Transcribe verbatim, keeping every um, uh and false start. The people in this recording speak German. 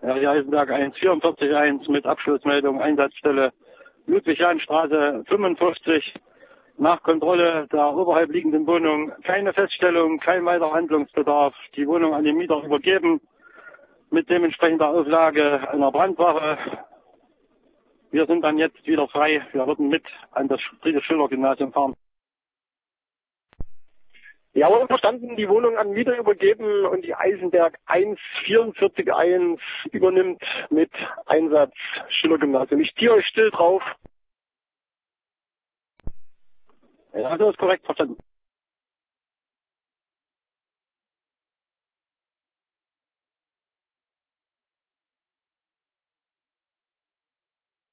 Ja, die Eisenberg eins vierundvierzig eins mit Abschlussmeldung, Einsatzstelle Ludwig-Jahn-Straße fünfundfünfzig. Nach Kontrolle der oberhalb liegenden Wohnung keine Feststellung, kein weiterer Handlungsbedarf. Die Wohnung an den Mieter übergeben mit dementsprechender Auflage einer Brandwache. Wir sind dann jetzt wieder frei. Wir würden mit an das Friedrich-Schiller-Gymnasium fahren. Jawohl, verstanden, die Wohnung an Mieter übergeben und die Eisenberg eins vierundvierzig eins übernimmt mit Einsatz Schiller-Gymnasium. Ich ziehe euch still drauf. Ja, das ist korrekt verstanden.